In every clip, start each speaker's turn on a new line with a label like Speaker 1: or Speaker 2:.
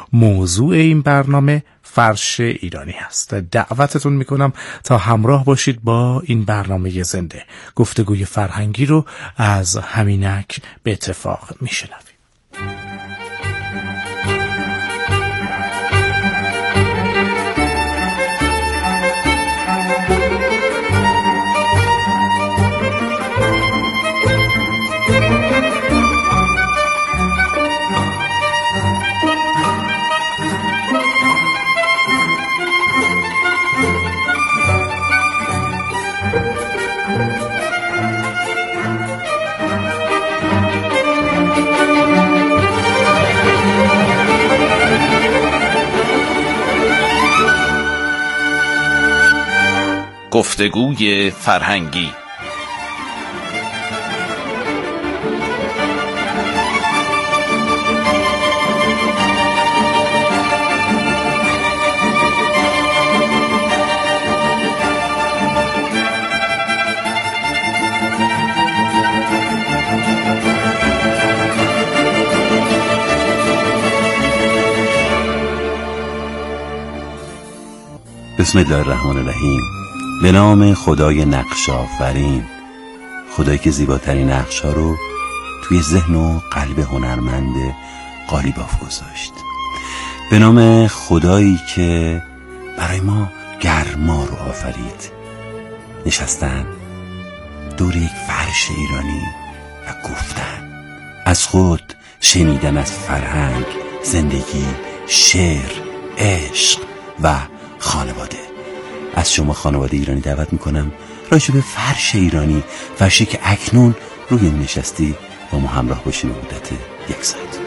Speaker 1: موضوع این برنامه فرش ایرانی هست. دعوتتون میکنم تا همراه باشید با این برنامه زنده. گفتگوی فرهنگی رو از همینک به اتفاق میشنویم.
Speaker 2: گفتگوی فرهنگی.
Speaker 3: بسم الله الرحمن الرحیم. به نام خدای نقش آفرین، خدایی که زیباترین نقش‌ها رو توی ذهن و قلب هنرمند قالیباف گذاشت. به نام خدایی که برای ما گرما رو آفرید. نشستن دور یک فرش ایرانی و گفتن از خود، شنیدن از فرهنگ، زندگی، شعر، عشق و خانواده. از شما خانواده ایرانی دعوت میکنم راجع به فرش ایرانی، فرشی که اکنون روی نشستی با ما همراه باشیم مدت 1 ساعت.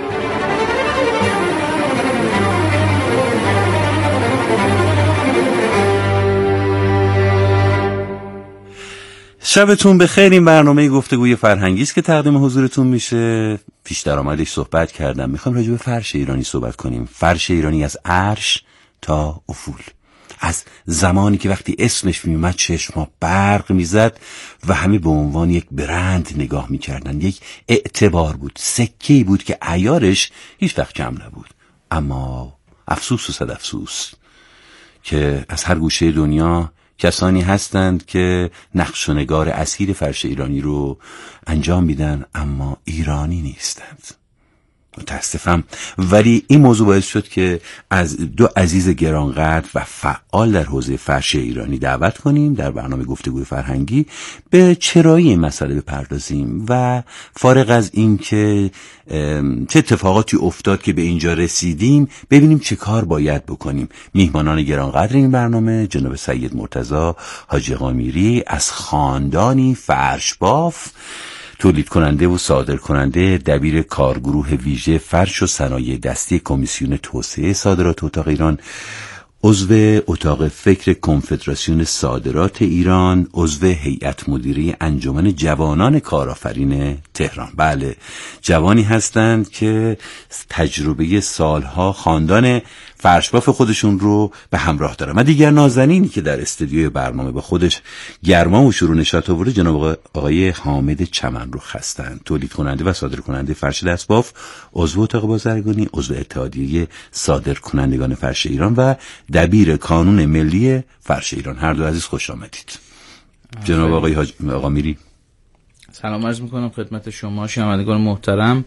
Speaker 3: شبتون بخیر. این برنامه گفتگوی فرهنگی است که تقدیم حضورتون میشه. پیش درآمدش صحبت کردم، میخوام راجع به فرش ایرانی صحبت کنیم. فرش ایرانی از عرش تا افول، از زمانی که وقتی اسمش میومد چشما برق میزد و همه به عنوان یک برند نگاه میکردن. یک اعتبار بود، سکه‌ای بود که عیارش هیچ وقت کم نبود. اما افسوس و صد افسوس که از هر گوشه دنیا کسانی هستند که نقش و نگار اصیل فرش ایرانی رو انجام میدن اما ایرانی نیستند. متاسفم، ولی این موضوع باعث شد که از 2 عزیز گرانقدر و فعال در حوزه فرش ایرانی دعوت کنیم در برنامه گفتگوی فرهنگی به چرایی این مسئله بپردازیم و فارغ از این که چه اتفاقاتی افتاد که به اینجا رسیدیم ببینیم چه کار باید بکنیم. میهمانان گرانقدر این برنامه جناب سید مرتضی حاجی قامیری از خاندانی فرشباف، تولید کننده و صادر کننده، دبیر کارگروه ویژه فرش و صنایع دستی کمیسیون توسعه صادرات اتاق ایران، عضو اتاق فکر کنفدراسیون صادرات ایران، عضو هیئت مدیره انجمن جوانان کارآفرین تهران. بله، جوانی هستند که تجربه سالها خاندان فرشباف خودشون رو به همراه دارن. و دیگر نازنینی که در استودیوی برنامه با خودش گرما و شروع نشاط آورده جناب آقای حامد چمنرخ هستند، تولید کننده و صادر کننده فرش دستباف، عضو اتاق بازرگانی، عضو اتحادیه صادر کنندگان فرش ایران و دبیر کانون ملی فرش ایران. هر دو عزیز خوش آمدید. جناب آقای قامیری،
Speaker 4: سلام عرض میکنم خدمت شما شنوندگان محترم.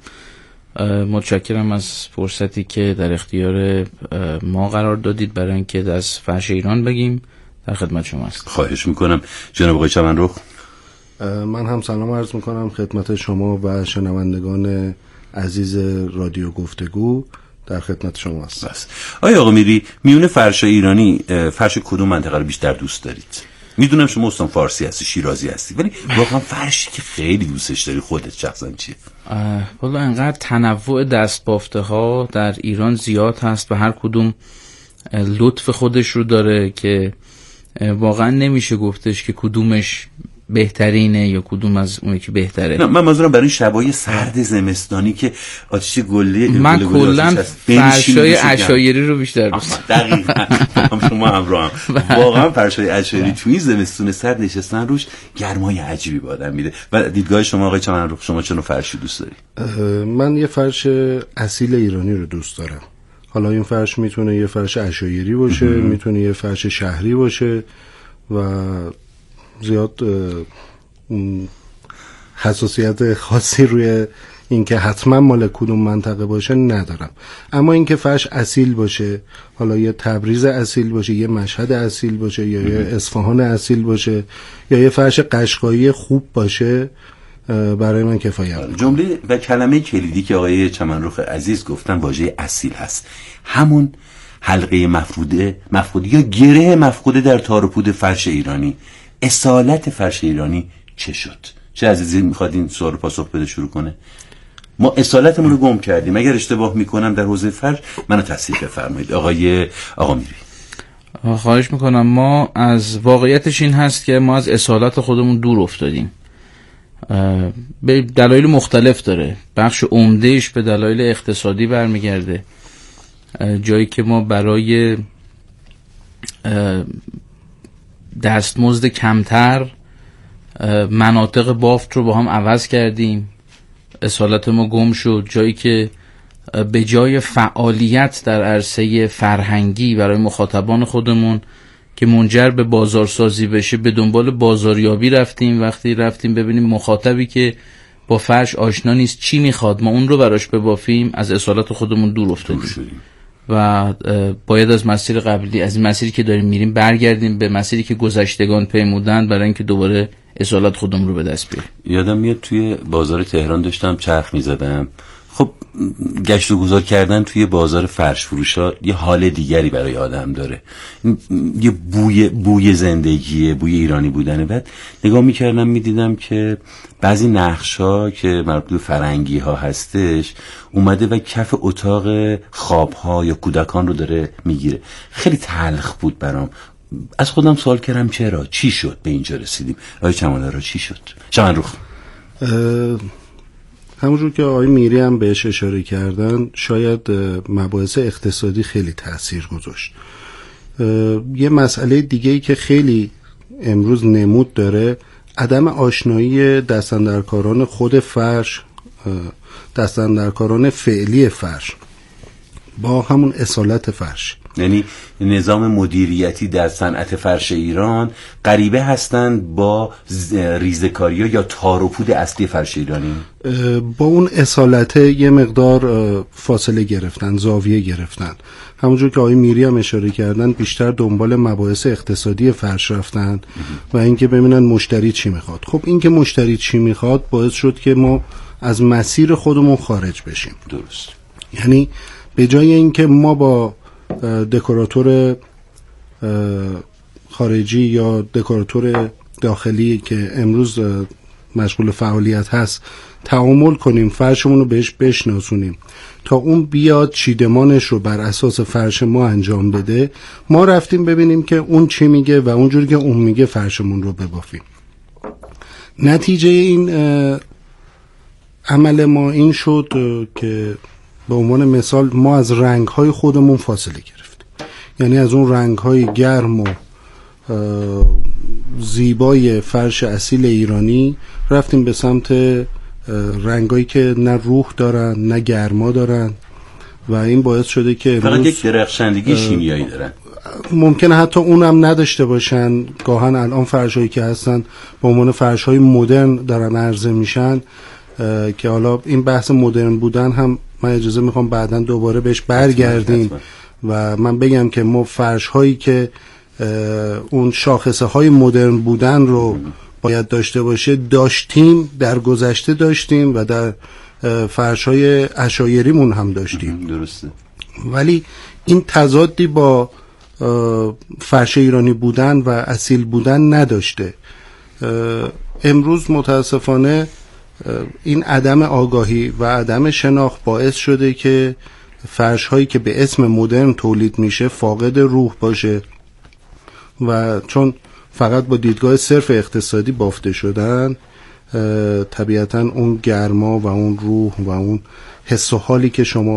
Speaker 4: متشکرم از فرصتی که در اختیار ما قرار دادید برای اینکه از فرش ایران بگیم. در خدمت شما است.
Speaker 3: خواهش میکنم. جناب آقای چمنرخ،
Speaker 5: من هم سلام عرض میکنم خدمت شما و شنوندگان عزیز رادیو گفتگو. در خدمت شما است.
Speaker 3: بس آقای قامیری، میونه فرش ایرانی، فرش کدوم منطقه رو بیشتر دوست دارید؟ میدونم شما استان فارسی هستی، شیرازی هستی، ولی واقعا فرشی که خیلی دوستش داری خودت شخصا چیه؟
Speaker 4: والا انقدر تنوع دستبافته ها در ایران زیاد هست و هر کدوم لطف خودش رو داره که واقعا نمیشه گفتش که کدومش بهترینه یا کدوم از اون که بهتره.
Speaker 3: نه، من منظورم برای شبای سرد زمستانی که آتش گله
Speaker 4: من کلا فرشای عشایری رو بیشتر دوست دارم.
Speaker 3: دقیقاً شما همراهم. واقعا فرشای عشایری توی زمستون سرد نشستن روش گرمای عجیبی به آدم میده. و دیدگاه شما آقای چمنرخ، شما چه نوع فرشی دوست داری؟
Speaker 5: من یه فرش اصیل ایرانی رو دوست دارم. حالا این فرش میتونه یه فرش عشایری باشه، میتونه یه فرش شهری باشه و زیاد حساسیت خاصی روی اینکه حتما مال کدوم منطقه باشه ندارم. اما اینکه فرش اصیل باشه، حالا یه تبریز اصیل باشه، یه مشهد اصیل باشه، یا یه اصفهان اصیل باشه، یا یه فرش قشقایی خوب باشه، برای من کفایت.
Speaker 3: جمله و کلمه کلیدی که آقای چمنرخ عزیز گفتن واژه اصیل هست. همون حلقه مفقوده یا گره مفقوده در تار و پود فرش ایرانی. اصالت فرش ایرانی چه شد؟ چه عزیزی میخواد این سوال پاسخ بده شروع کنه؟ ما اصالتمون رو گم کردیم. اگر اشتباه میکنم در حوزه فرش منو تصحیح بفرمایید آقا میری.
Speaker 4: خواهش میکنم. ما از واقعیتش این هست که ما از اصالت خودمون دور افتادیم. به دلایل مختلف داره. بخش عمدهش به دلایل اقتصادی برمیگرده. جایی که ما برای دستمزد کمتر مناطق بافت رو با هم عوض کردیم، اصالت ما گم شد. جایی که به جای فعالیت در عرصه فرهنگی برای مخاطبان خودمون که منجر به بازارسازی بشه، به دنبال بازاریابی رفتیم. وقتی رفتیم ببینیم مخاطبی که با فرش آشنا نیست چی میخواد، ما اون رو براش ببافیم، از اصالت خودمون دور افتادیم و باید از مسیر قبلی، از این مسیری که داریم میریم برگردیم به مسیری که گذشتگان پیمودن برای اینکه دوباره اصالت خودمون رو به دست بیاریم.
Speaker 3: یادم میاد توی بازار تهران داشتم چرخ میزدم. خب گشت و گذار کردن توی بازار فرش فروشا یه حال دیگری برای آدم داره. یه بوی زندگیه، بوی ایرانی بودنه. بعد نگاه میکردم میدیدم که بعضی نقشا که مربوط به فرنگی ها هستش اومده و کف اتاق خواب ها یا کودکان رو داره میگیره. خیلی تلخ بود برام. از خودم سوال کردم چرا؟ چی شد به اینجا رسیدیم؟ آقای چمنرخ چی شد؟ چمنرخ
Speaker 5: همونجور که آقای میری هم بهش اشاره کردن، شاید مباحث اقتصادی خیلی تأثیر گذاشت. یه مسئله دیگه‌ای که خیلی امروز نمود داره، عدم آشنایی دستاندرکاران خود فرش، دستاندرکاران فعلی فرش با همون اصالت فرش.
Speaker 3: یعنی نظام مدیریتی در صنعت فرش ایران غریبه هستند با ریزکاری‌ها یا تار و پود اصلی فرش ایرانی.
Speaker 5: با اون اصالت یه مقدار فاصله گرفتن، زاویه گرفتن. همونجور که آقای میری هم اشاره کردن، بیشتر دنبال مباحث اقتصادی فرش رفتن و اینکه ببینن مشتری چی میخواد. خب این که مشتری چی میخواد باعث شد که ما از مسیر خودمون خارج بشیم.
Speaker 3: درست.
Speaker 5: یعنی به جای اینکه ما با دکوراتور خارجی یا دکوراتور داخلی که امروز مشغول فعالیت هست تعامل کنیم، فرشمون رو بهش بشناسونیم تا اون بیاد چیدمانش رو بر اساس فرش ما انجام بده، ما رفتیم ببینیم که اون چی میگه و اونجوری که اون میگه فرشمون رو ببافیم. نتیجه این عمل ما این شد که به عنوان مثال ما از رنگ‌های خودمون فاصله گرفتیم. یعنی از اون رنگ‌های گرم و زیبای فرش اصیل ایرانی رفتیم به سمت رنگ‌هایی که نه روح دارن نه گرما دارن و این باعث شده که
Speaker 3: فقط یک درخشندگی شیمیایی دارن.
Speaker 5: ممکنه حتی اونم نداشته باشن. گاهن الان فرش‌هایی که هستن به عنوان فرش‌های مدرن دارن عرضه میشن که حالا این بحث مدرن بودن هم من اجازه میخوام بعداً دوباره بهش برگردیم و من بگم که ما فرش هایی که اون شاخصه های مدرن بودن رو باید داشته باشه داشتیم، در گذشته داشتیم و در فرش های عشایریمون هم داشتیم.
Speaker 3: درسته.
Speaker 5: ولی این تضادی با فرش ایرانی بودن و اصیل بودن نداشته. امروز متاسفانه این عدم آگاهی و عدم شناخت باعث شده که فرش هایی که به اسم مدرن تولید میشه فاقد روح باشه و چون فقط با دیدگاه صرف اقتصادی بافته شدن، طبیعتا اون گرما و اون روح و اون حس و حالی که شما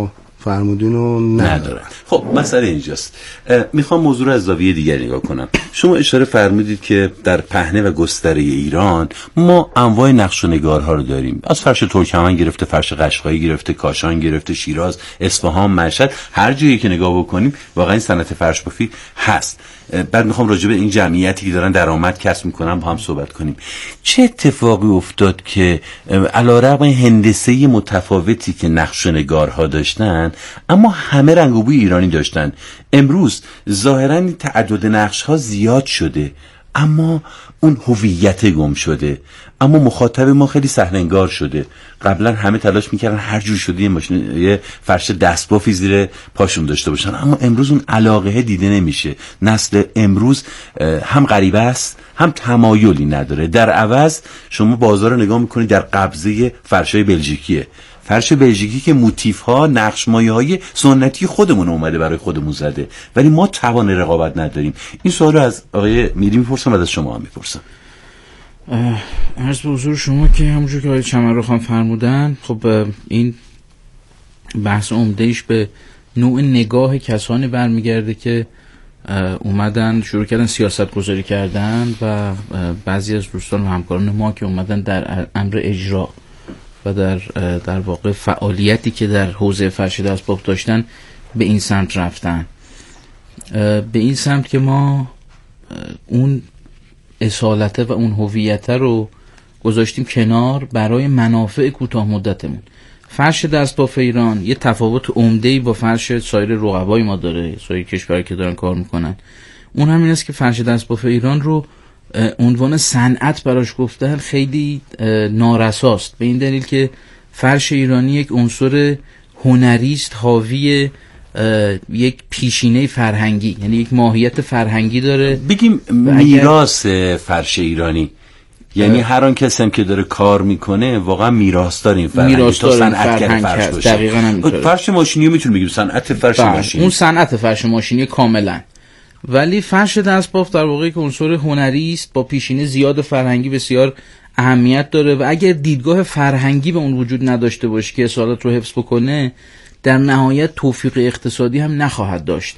Speaker 5: فرمودین رو ندارن.
Speaker 3: خب مسئله اینجاست. میخوام موضوع رو از زاویه دیگری نگاه کنم. شما اشاره فرمودید که در پهنه و گستره ایران ما انواع نقش و نگارها رو داریم، از فرش ترکمن گرفته، فرش قشقایی گرفته، کاشان گرفته، شیراز، اصفهان، مشهد، هر جایی که نگاه بکنیم واقعا صنعت فرش بافی هست. بعد میخوام راجع به این جمعیتی که دارن درآمد کسب میکنن با هم صحبت کنیم. چه اتفاقی افتاد که علیرغم هندسه متفاوتی که نقش و نگارها داشتن اما همه رنگ و بوی ایرانی داشتن؟ امروز ظاهراً تعدد نقش‌ها زیاد شده اما اون هویت گم شده، اما مخاطب ما خیلی سهل‌انگار شده. قبلا همه تلاش میکردن هر جور شده یه فرش دستبافی زیر پاشون داشته باشن، اما امروز اون علاقه دیده نمیشه. نسل امروز هم غریبه است هم تمایلی نداره. در عوض شما بازار رو نگاه میکنید، در قبضه فرشای بلژیکیه، فرش بلژیکی که موتیف ها، نقش مایه های سنتی خودمون اومده برای خودمون زده، ولی ما توان رقابت نداریم. این سوال رو از آقای میری میپرسم و از شما هم میپرسم.
Speaker 4: عرض به حضور شما که همونجور که آقای چمنرخان فرمودن، خب این بحث عمده‌ایش به نوع نگاه کسانی برمیگرده که اومدن شروع کردن سیاست گذاری کردن و بعضی از دوستان و همکاران ما که اومدن در امر اجرا و در واقع فعالیتی که در حوزه فرش دستباف داشتن به این سمت رفتن، به این سمت که ما اون اصالته و اون هویته رو گذاشتیم کنار برای منافع کوتاه مدتمون. فرش دستباف ایران یه تفاوت عمده‌ای با فرش سایر رقبای ما داره، سایر کشورها که دارن کار میکنن. اون همین است که فرش دستباف ایران رو عنوان صنعت براش گفتن خیلی نارساست، به این دلیل که فرش ایرانی یک عنصر هنری است، حاوی یک پیشینه فرهنگی، یعنی یک ماهیت فرهنگی داره.
Speaker 3: بگیم میراث فرش ایرانی، یعنی هر آن کسی هم که داره کار میکنه واقعا میراثدار این فرهنگ تا صنعتگر فرش باشه.
Speaker 4: دقیقاً همینطوره.
Speaker 3: فرش ماشینی میتونیم بگیم صنعت فرش ماشینی،
Speaker 4: اون صنعت فرش ماشینی کاملا. ولی فرش دستباف در واقع که عنصر هنری است با پیشینه زیاد فرهنگی بسیار اهمیت داره و اگر دیدگاه فرهنگی به اون وجود نداشته باشه که اصالت رو حفظ بکنه، در نهایت توفیق اقتصادی هم نخواهد داشت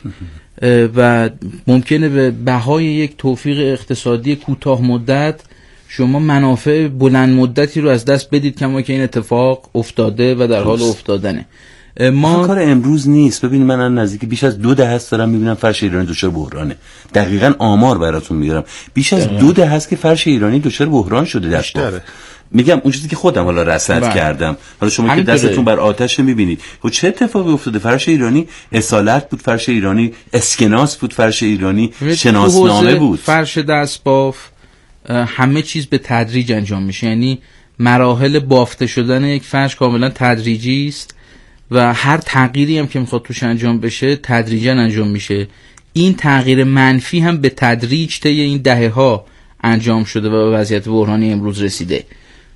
Speaker 4: و ممکنه به بهای یک توفیق اقتصادی کوتاه مدت شما منافع بلند مدتی رو از دست بدید، کما که این اتفاق افتاده و در حال افتادنه.
Speaker 3: ما کار امروز نیست. ببین من نزدیک بیش از 2 دهه است دارم میبینم فرش ایرانی دچار بحرانه. دقیقاً آمار براتون میارم، بیش از 2 دهه است که فرش ایرانی دچار بحران شده. دستباف میگم اون چیزی که خودم حالا رصد کردم، حالا شما که دستتون بر آتش میبینید. خب چه اتفاقی افتاده؟ فرش ایرانی اصالت بود، فرش ایرانی اسکناس بود، فرش ایرانی شناسنامه بود.
Speaker 4: فرش دستباف همه چیز به تدریج انجام میشه، یعنی مراحل بافته شدن یک فرش کاملا تدریجی است و هر تغییری هم که میخواد توش انجام بشه تدریجا انجام میشه. این تغییر منفی هم به تدریج طی این دهه‌ها انجام شده و به وضعیت بحرانی امروز رسیده.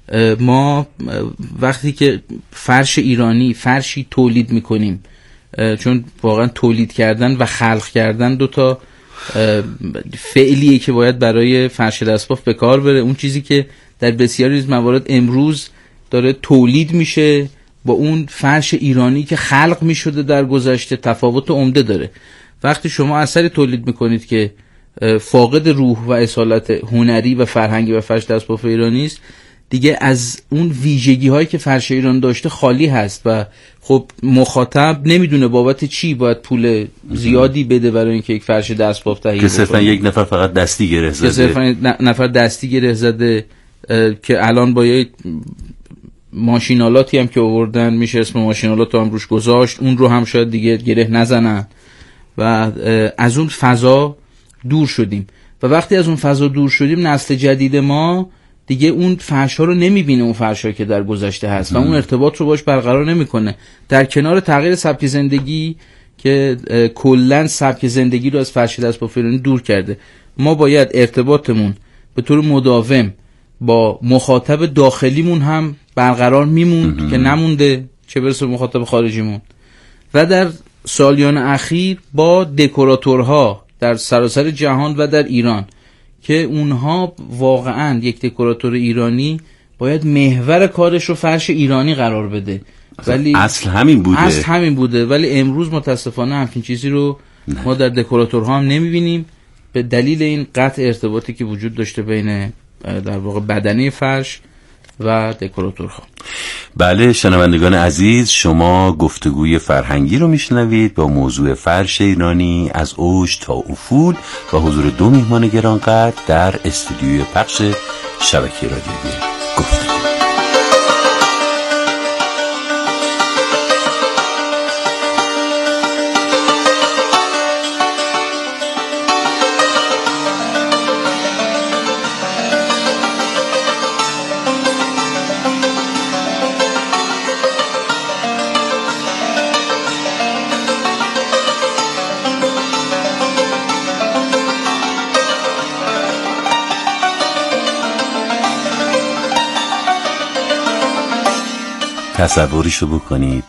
Speaker 4: ما وقتی که فرش ایرانی فرشی تولید میکنیم، چون واقعا تولید کردن و خلق کردن 2 تا فعلیه که باید برای فرش دستباف به کار بره. اون چیزی که در بسیاری از موارد امروز داره تولید میشه با اون فرش ایرانی که خلق میشده در گذشته تفاوت عمده داره. وقتی شما اثری تولید میکنید که فاقد روح و اصالت هنری و فرهنگی و فرش دستباف ایرانی است، دیگه از اون ویژگی هایی که فرش ایران داشته خالی هست و خب مخاطب نمیدونه بابت چی باید پول زیادی بده برای اینکه یک فرش دستباف تهیه کنه.
Speaker 3: که صرفا یک نفر فقط دستی گره زده،
Speaker 4: که صرفا نفر دستی گره زده که الان با یک ماشینالاتی هم که آوردن میشه اسم ماشینالات هم روش گذاشت، اون رو هم شاید دیگه گره نزنن و از اون فضا دور شدیم. و وقتی از اون فضا دور شدیم نسل جدید ما دیگه اون فرش‌ها رو نمیبینه، اون فرش‌ها که در گذشته هست و اون ارتباط رو باش برقرار نمیکنه. در کنار تغییر سبک زندگی که کلاً سبک زندگی رو از فرش دستباف ایرانی دور کرده، ما باید ارتباطمون به طور مداوم با مخاطب داخلیمون هم برقرار میموند که نمونده، چه برسه مخاطب خارجیمون. و در سالیان اخیر با دکوراتورها در سراسر جهان و در ایران که اونها واقعا یک دکوراتور ایرانی باید محور کارش رو فرش ایرانی قرار بده ولی
Speaker 3: اصل همین بوده.
Speaker 4: ولی امروز متاسفانه همچین چیزی رو ما در دکوراتورها هم نمیبینیم به دلیل این قطع ارتباطی که وجود داشته بین در واقع بدنه فرش و دکوراتورها.
Speaker 3: بله شنوندگان عزیز، شما گفتگوی فرهنگی رو میشنوید با موضوع فرش ایرانی از اوج تا افول با حضور 2 میهمان گرانقدر در استودیوی پخش شبکه رادیویی گفتگو. تصوریشو بکنید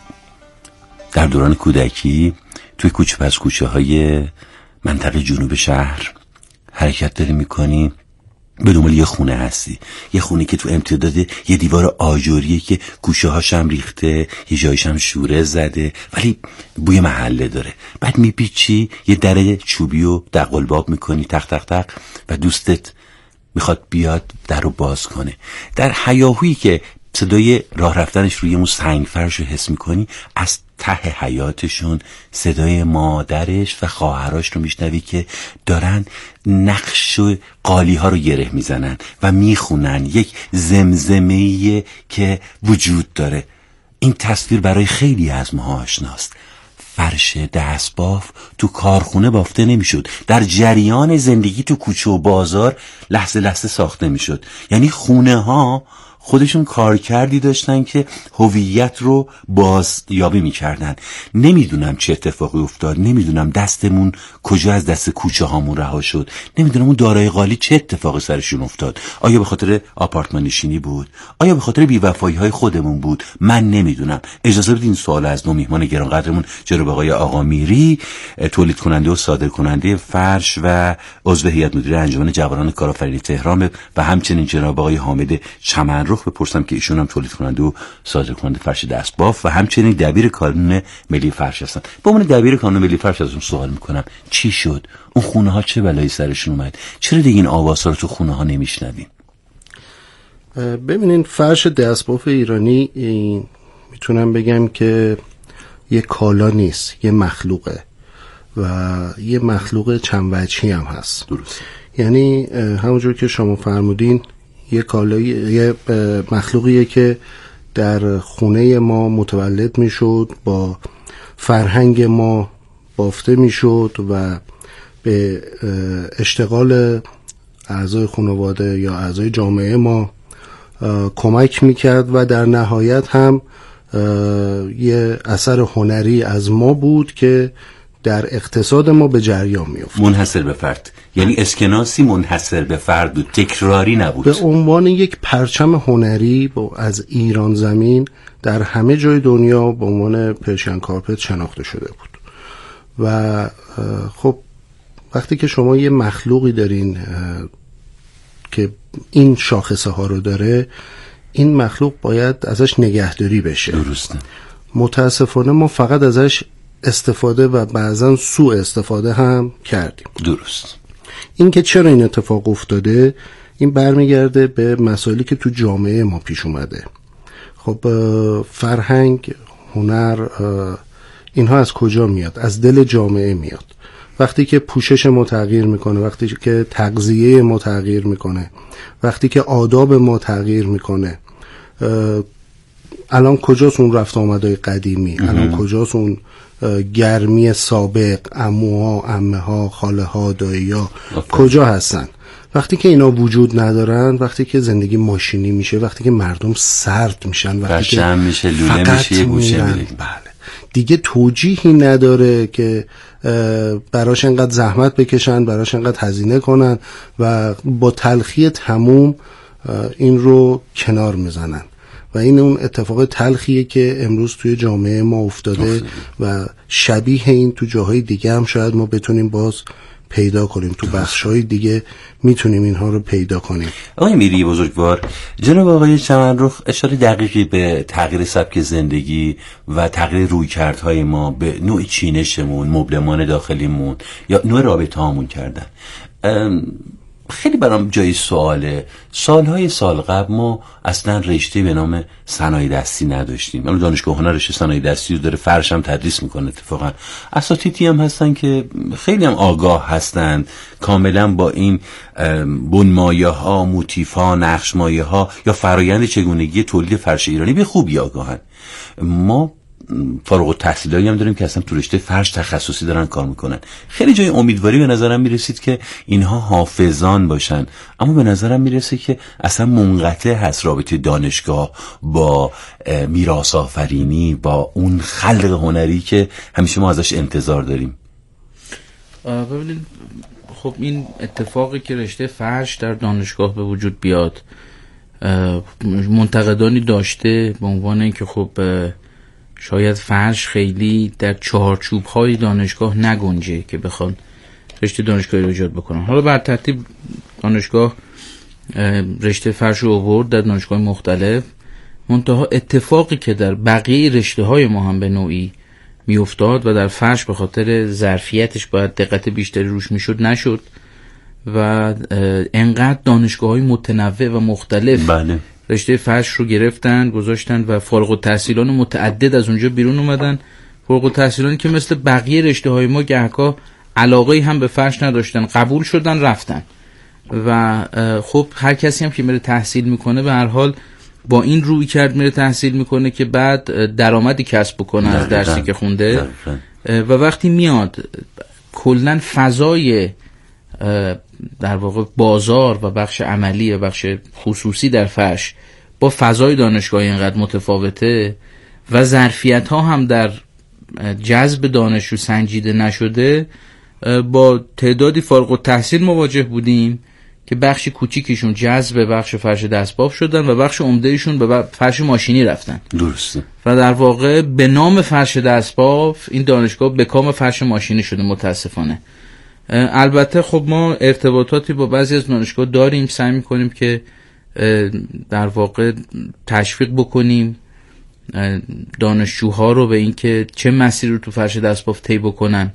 Speaker 3: در دوران کودکی توی کوچه پس کوچه های منطقه جنوب شهر حرکت داری میکنی، به دنبال یه خونه هستی، یه خونه که تو امتداد یه دیوار آجوریه که گوشه هاشم ریخته، یه جایشم شوره زده ولی بوی محله داره. بعد میپیچی یه در چوبی و دقلباب میکنی تق تق تق و دوستت میخواد بیاد در رو باز کنه. در هیاهویی که صدای راه رفتنش روی اون سنگ فرش رو حس میکنی، از ته حیاتشون صدای مادرش و خواهراش رو میشنوی که دارن نقش و قالی ها رو گره میزنن و میخونن، یک زمزمه‌ایه که وجود داره. این تصویر برای خیلی از ما آشناست. فرش دستباف تو کارخونه بافته نمیشد، در جریان زندگی تو کوچه و بازار لحظه لحظه ساخته میشد. یعنی خونه ها خودشون کارکردی داشتن که هویت رو بازیابی میکردن. نمیدونم چه اتفاقی افتاد، نمیدونم دستمون کجا از دست کوچه هامون رها شد، نمیدونم اون دارای قالی چه اتفاقی سرشون افتاد. آیا به خاطر آپارتمان نشینی بود؟ آیا به خاطر بی‌وفایی های خودمون بود؟ من نمیدونم. اجازه بدید این سوال از 2 میهمان گرانقدرمون جناب آقای آقامیری، تولید کننده و صادر کننده فرش و عضو هیئت مدیره انجمن جوانان کارآفرینی تهران و همچنین جناب آقای حامد چمنرخ بپرسم که ایشون هم تولید کننده و صادر کننده فرش دستباف و همچنین دبیر کانون ملی فرش هستن. با من دبیر کانون ملی فرش ازشون سوال میکنم چی شد؟ اون خونه ها چه بلایی سرشون اومد؟ چرا دیگه این آوازها رو تو خونه ها نمیشنویم؟
Speaker 5: ببینین فرش دستباف ایرانی میتونم بگم که یه کالا نیست، یه مخلوقه و یه مخلوق چند وجهی هم هست.
Speaker 3: درست.
Speaker 5: یعنی همونجور که شما فرمودین یه کالایی، یه مخلوقیه که در خونه ما متولد میشد، با فرهنگ ما بافته میشد و به اشتغال اعضای خانواده یا اعضای جامعه ما کمک میکرد و در نهایت هم یه اثر هنری از ما بود که در اقتصاد ما به جریان می‌افتاد.
Speaker 3: منحصر به فرد، یعنی اسکناسی منحصر به فرد بود، تکراری نبود.
Speaker 5: به عنوان یک پرچم هنری از ایران زمین در همه جای دنیا به عنوان پرشین کارپت شناخته شده بود. و خب وقتی که شما یه مخلوقی دارین که این شاخصه ها رو داره، این مخلوق باید ازش نگهداری بشه.
Speaker 3: درسته.
Speaker 5: متاسفانه ما فقط ازش استفاده و بعضا سوء استفاده هم کردیم.
Speaker 3: درست.
Speaker 5: این که چرا این اتفاق افتاده، این برمیگرده به مسائلی که تو جامعه ما پیش اومده. خب فرهنگ، هنر، اینها از کجا میاد؟ از دل جامعه میاد. وقتی که پوشش ما تغییر میکنه، وقتی که تغذیه ما تغییر میکنه، وقتی که آداب ما تغییر میکنه، الان کجاست اون رفت آمدهای قدیمی؟ الان کجاست اون گرمی سابق؟ عموها، عمه‌ها، خاله‌ها، دایی‌ها کجا هستن؟ وقتی که اینا وجود ندارن، وقتی که زندگی ماشینی میشه، وقتی که مردم سرد میشن، وقتی که
Speaker 3: میشه، لوله میشه، یه گوشه میره،
Speaker 5: بله دیگه توجیهی نداره که براش انقدر زحمت بکشن، براش انقدر هزینه کنن و با تلخی تموم این رو کنار میزنن. و این اون اتفاق تلخیه که امروز توی جامعه ما افتاده و شبیه این تو جاهای دیگه هم شاید ما بتونیم باز پیدا کنیم، تو بخش‌های دیگه میتونیم اینها رو پیدا کنیم.
Speaker 3: آقای میری بزرگوار، جناب آقای چمنرخ اشاره دقیقی به تغییر سبک زندگی و تغییر رویکردهای ما به نوع چینشمون، مبلمان داخلیمون یا نوع رابطه هامون کردن. خیلی برام جای سواله، سالهای سال قبل ما اصلا رشته به نام صنایع دستی نداشتیم. الان دانشگاه هنر رشته صنایع دستی رو داره، فرش هم تدریس میکنه. اتفاقا اساتیدی هم هستن که خیلی هم آگاه هستن، کاملا با این بنمایه ها، موتیف ها، نقش مایه ها یا فرایند چگونگی تولید فرش ایرانی به خوبی آگاهن. ما فارغ التحصیلایی هم داریم که اصلا تو رشته فرش تخصصی دارن کار میکنن. خیلی جای امیدواری به نظرم میرسید که اینها حافظان باشن، اما به نظرم میرسه که اصلا منقطع هست رابطه دانشگاه با میراث آفرینی، با اون خلق هنری که همیشه ما ازش انتظار داریم.
Speaker 4: ببینید، خب این اتفاقی که رشته فرش در دانشگاه به وجود بیاد منتقدانی داشته به عنوان اینکه خب شاید فرش خیلی در چارچوب‌های دانشگاه نگنجه که بخوان رشته دانشگاهی رو ایجاد بکنن. حالا بر ترتیب دانشگاه رشته فرش رو آورد در دانشگاه مختلف، منتها اتفاقی که در بقیه رشته‌های ما هم به نوعی میافتاد و در فرش به خاطر ظرفیتش باید دقت بیشتری روش میشد نشد و انقدر دانشگاه‌های متنوع و مختلف
Speaker 3: بله.
Speaker 4: رشته فرش رو گرفتن گذاشتن و فارغ التحصیلان متعدد از اونجا بیرون اومدن. فارغ التحصیلانی که مثل بقیه رشته های ما گهگاه علاقه هم به فرش نداشتن، قبول شدن رفتن و خب هر کسی هم که میره تحصیل میکنه به هر حال با این روی کرد میره تحصیل میکنه که بعد درآمدی کسب بکنه از درسی که خونده و وقتی میاد کلن فضای در واقع بازار و بخش عملی و بخش خصوصی در فرش با فضای دانشگاهی اینقدر متفاوته و ظرفیت ها هم در جذب دانشجو سنجیده نشده، با تعدادی فارغ التحصیل مواجه بودیم که بخش کوچیکشون جذب بخش فرش دستباف شدن و بخش عمدهشون به فرش ماشینی رفتن.
Speaker 3: درسته.
Speaker 4: و در واقع به نام فرش دستباف این دانشگاه به کام فرش ماشینی شده متاسفانه. البته خب ما ارتباطاتی با بعضی از دانشگاه داریم، سعی میکنیم که در واقع تشویق بکنیم دانشجوها رو به این که چه مسیری رو تو فرش دستباف طی بکنن.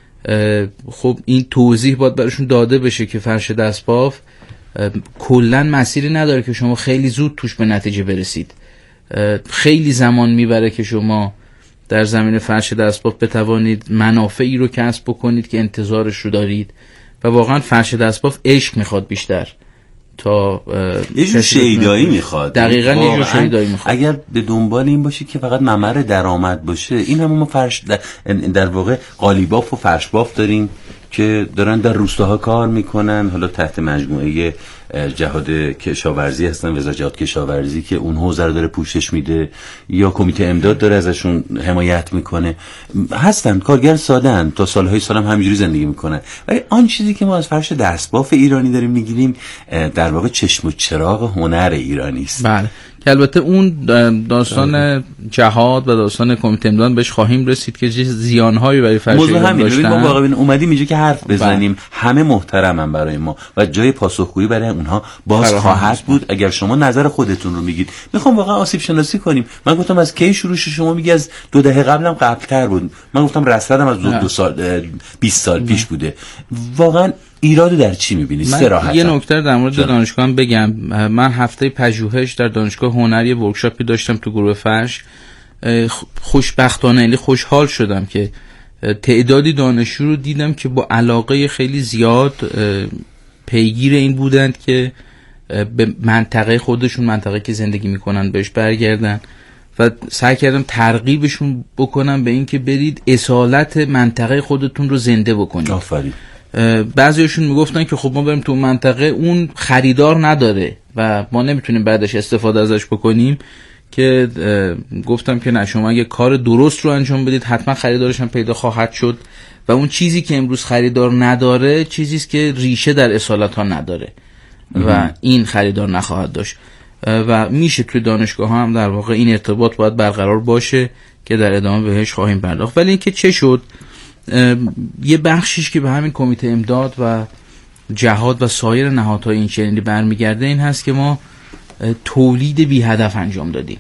Speaker 4: خب این توضیح باید براشون داده بشه که فرش دستباف کلن مسیری نداره که شما خیلی زود توش به نتیجه برسید. خیلی زمان میبره که شما در زمین فرش دستباف بتوانید منافعی رو کسب بکنید که انتظارش رو دارید و واقعا فرش دستباف عشق میخواد بیشتر تا
Speaker 3: یه جور شیدایی میخواد.
Speaker 4: دقیقاً یه جور شیدایی میخواد.
Speaker 3: اگر به دنبال این باشی که فقط ممر درآمد باشه، این هم ما فرش در واقع قالیباف و فرش باف داریم که دارن در روستاها کار میکنن، حالا تحت مجموعه جهاد کشاورزی هستن، وزارت جهاد کشاورزی که اون حوزه رو داره پوشش میده یا کمیته امداد داره ازشون حمایت میکنه، هستن کارگر ساده‌اند، تا سالهای سال هم همینجوری زندگی میکنن. ولی آن چیزی که ما از فرش دستباف ایرانی داریم میگیریم در واقع چشم و چراغ هنر ایرانی است.
Speaker 4: بله، که البته اون داستان جهاد و داستان کمیته امداد بهش خواهیم رسید که زیانهایی برای فرش ایران داشتن.
Speaker 3: ما واقعا اومدیم اینجا که حرف بزنیم. همه محترمن برای ما و جای پاسخگویی برای اونها باز خواهد بود. اگر شما نظر خودتون رو میگید، میخوام واقعا آسیب شناسی کنیم. من گفتم از کی شروع شد، شما میگی از 2 دهه قبلم قبل‌تر بود. من گفتم رصدم از 2 سال 20 سال پیش بوده. واقعا ایرادو در چی میبینی؟ صراحتا
Speaker 4: یه نکته در مورد دانشگاه هم بگم. من هفته پژوهش در دانشگاه هنری ورکشاپی داشتم تو گروه فرش. خوشبختانه خوشحال شدم که تعدادی دانشجو رو دیدم که با علاقه خیلی زیاد پیگیر این بودند که به منطقه خودشون، منطقه که زندگی میکنن بهش برگردن و سعی کردم ترغیبشون بکنم به این که برید اصالت منطقه خودتون رو زنده بکنید.
Speaker 3: آفرین.
Speaker 4: بعضیشون میگفتن که خب ما بریم تو منطقه اون خریدار نداره و ما نمیتونیم بعدش استفاده ازش بکنیم، که گفتم که نه، شما اگه کار درست رو انجام بدید حتما خریدارش هم پیدا خواهد شد و اون چیزی که امروز خریدار نداره چیزیست که ریشه در اصالت ها نداره و این خریدار نخواهد داشت و میشه توی دانشگاه ها هم در واقع این ارتباط باید برقرار باشه که در ادامه بهش خواهیم پرداخت. ولی اینکه چه شد، یه بخشیش که به همین کمیته امداد و جهاد و سایر نهادهای این چنینی برمیگرده این هست که ما تولید بی هدف انجام دادیم.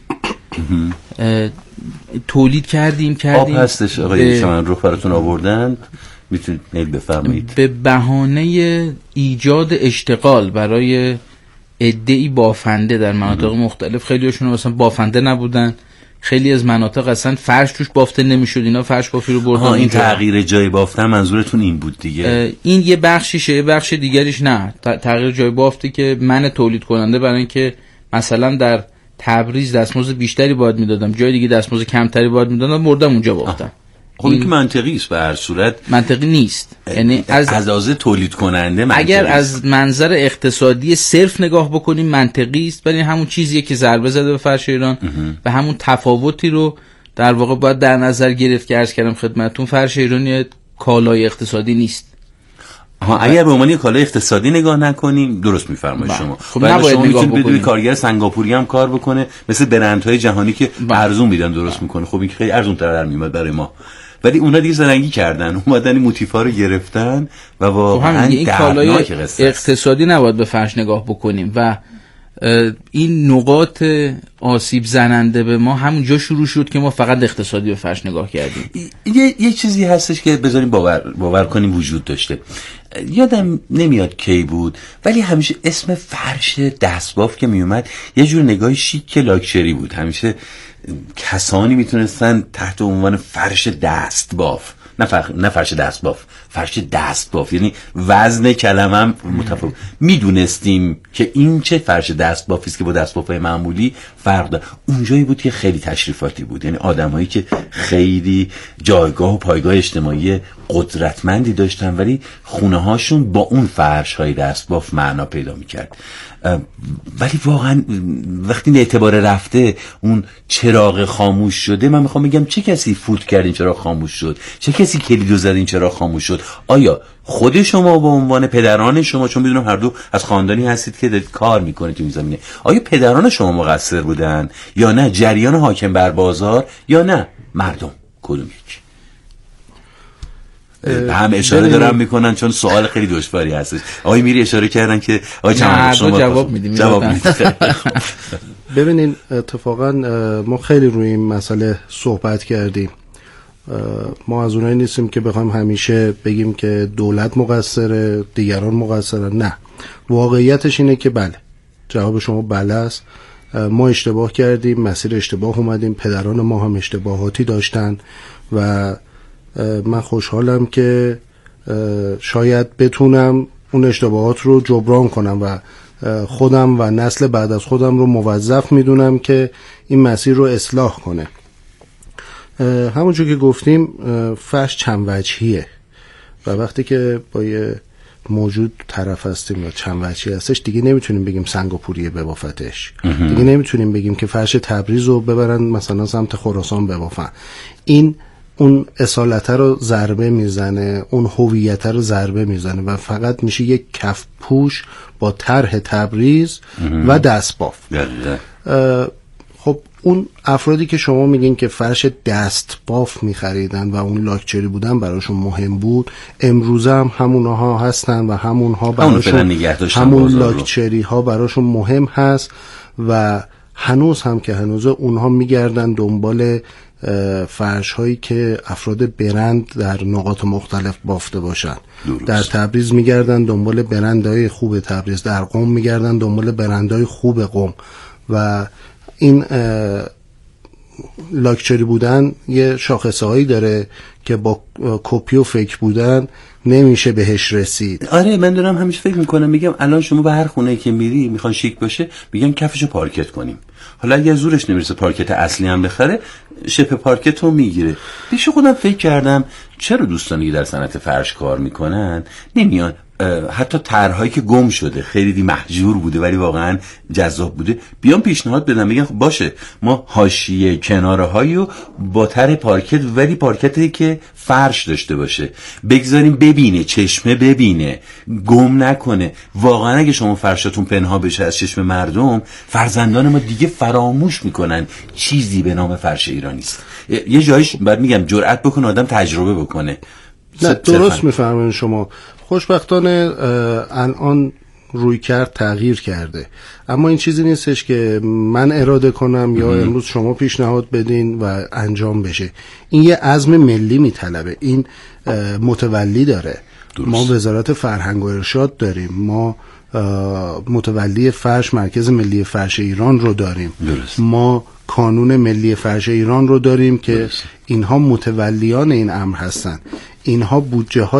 Speaker 4: تولید کردیم
Speaker 3: آب هستش آقای شما رو براتون آوردن، میتونید میل بفرمایید.
Speaker 4: به بهانه ایجاد اشتغال برای عده‌ای بافنده در مناطق مختلف، خیلی هاشون مثلا بافنده نبودن، خیلی از مناطق اصلا فرش توش بافته نمیشد، اینا فرش بافی رو بردن.
Speaker 3: این تغییر جای بافتن منظورتون این بود دیگه؟
Speaker 4: این یه بخشیشه، یه بخش دیگریش نه، تغییر جای بافته که من تولید کننده برای اینکه مثلا در تبریز دستمزد بیشتری باید میدادم، جای دیگه دستمزد کمتری باید میدادم، مردم اونجا بافتم.
Speaker 3: خب این که منطقی است، به هر صورت
Speaker 4: منطقی نیست. یعنی
Speaker 3: از تولید کننده منطقی
Speaker 4: اگر از منظر اقتصادی صرف نگاه بکنیم منطقی است، ولی همون چیزیه که ضربه زده به فرش ایران و همون تفاوتی رو در واقع باید در نظر گرفت که عرض کردم خدمتتون فرش ایرانی کالای اقتصادی نیست.
Speaker 3: اگر به عنوان کالای اقتصادی نگاه نکنیم درست میفرمایید شما.
Speaker 4: خب نباید نگاه بکنیم.
Speaker 3: بدون کارگر سنگاپوری هم کار بکنه، مثل برندهای جهانی که ارزون میدن درست میکنه. خب این خیلی ارزون تر در میاد برای ما، ولی اونا دیگه زرنگی کردن، اومدن این موتیفا رو گرفتن و واقعا
Speaker 4: این کالای اقتصادی نباید به فرش نگاه بکنیم و این نقاط آسیب زننده به ما همونجا شروع شد که ما فقط اقتصادی به فرش نگاه کردیم.
Speaker 3: یه چیزی هستش که بذاریم باور کنیم وجود داشته، یادم نمیاد کی بود ولی همیشه اسم فرش دستباف که میومد یه جور نگاه شیک لاکچری بود. همیشه کسانی میتونستن تحت عنوان فرش دستباف، نه فرش دستباف، فرش دستباف، یعنی وزن کلمه متفاوت، میدونستیم که این چه فرش دستبافی است که با دستبافای معمولی فرق داره. اونجایی بود که خیلی تشریفاتی بود، یعنی آدمایی که خیلی جایگاه و پایگاه اجتماعی قدرتمندی داشتن ولی خونه هاشون با اون فرش های دستباف معنا پیدا میکرد. ولی واقعا وقتی این اعتبار رفته، اون چراغ خاموش شده، من میخوام بگم چه کسی فوت کرد این چراغ خاموش شد؟ چه کسی کلیدو زد این چراغ خاموش شد؟ آیا خود شما به عنوان پدران شما، چون میدونم هر دو از خاندانی هستید که دارید کار میکنید تو این زمینه، آیا پدران شما مقصر بودن یا نه جریان حاکم بر بازار یا نه مردم؟ کدوم یک؟ هم اشاره دارم میکنن چون سوال خیلی دشواری هستش. آقای میری اشاره کردن که آقای چمن شما
Speaker 4: جواب میدیم.
Speaker 5: ببینین اتفاقا ما خیلی روی این مسئله صحبت کردیم. ما از اونایی نیستیم که بخوایم همیشه بگیم که دولت مقصره دیگران مقصرن. نه، واقعیتش اینه که بله، جواب شما بله است. ما اشتباه کردیم، مسیر اشتباه اومدیم، پدران ما هم اشتباهاتی داشتن و من خوشحالم که شاید بتونم اون اشتباهات رو جبران کنم و خودم و نسل بعد از خودم رو موظف میدونم که این مسیر رو اصلاح کنه. همونجور که گفتیم فرش چند وجهیه و وقتی که با یه موجود طرف هستیم و چند وجهی هستش دیگه نمیتونیم بگیم سنگاپوریه ببافتش، دیگه نمیتونیم بگیم که فرش تبریز رو ببرن مثلا سمت خراسان ببافن. این اون اصالته رو ضربه میزنه، اون هویت رو ضربه میزنه و فقط میشه یک کف پوش با طرح تبریز و دستباف. خب اون افرادی که شما میگین که فرش دستباف میخریدن و اون لاکچری بودن براشون مهم بود، امروزه هم همونها هستن و همونها براشون همون لاکچری ها براشون مهم هست و هنوز هم که هنوزه اونها میگردن دنبال فرش هایی که افراد برند در نقاط مختلف بافته باشن. در تبریز میگردن دنبال برندهای خوب تبریز، در قم میگردن دنبال برندهای خوب قم و این لاکچری بودن یه شاخصه هایی داره که با کپی و فیک بودن نمیشه بهش رسید.
Speaker 3: آره من دارم همیشه فکر میکنم، میگم الان شما به هر خونه که میری میخوان شیک باشه میگن کفشو پارکت کنیم. حالا اگه زورش نمیرسه پارکت اصلی هم بخره، شپ پارکت رو میگیره. پیش خودم فکر کردم چرا دوستانی که در صنعت فرش کار میکنن نمیان حتی طرحهایی که گم شده خیلی محجور بوده ولی واقعا جذاب بوده بیان پیشنهاد بدن، بگن خب باشه ما حاشیه کناره هایو با طرح پارکت ولی پارکتی که فرش داشته باشه بگذاریم ببینه، چشمه ببینه، گم نکنه. واقعا اگه شما فرشاتون پنهان بشه از چشم مردم، فرزندان ما دیگه فراموش میکنن چیزی به نام فرش ایرانی است. یه جایش بعد میگم جرأت بکنه آدم تجربه بکنه.
Speaker 5: نه درست میفهمین شما. خوشبختانه الان روی کرد تغییر کرده، اما این چیزی نیستش که من اراده کنم یا امروز شما پیشنهاد بدین و انجام بشه. این یه عزم ملی میطلبه، این متولی داره. درست. ما وزارت فرهنگ و ارشاد داریم، ما متولی فرش مرکز ملی فرش ایران رو داریم.
Speaker 3: درست.
Speaker 5: ما کانون ملی فرش ایران رو داریم که اینها متولیان این امر هستن. اینها بودجه ها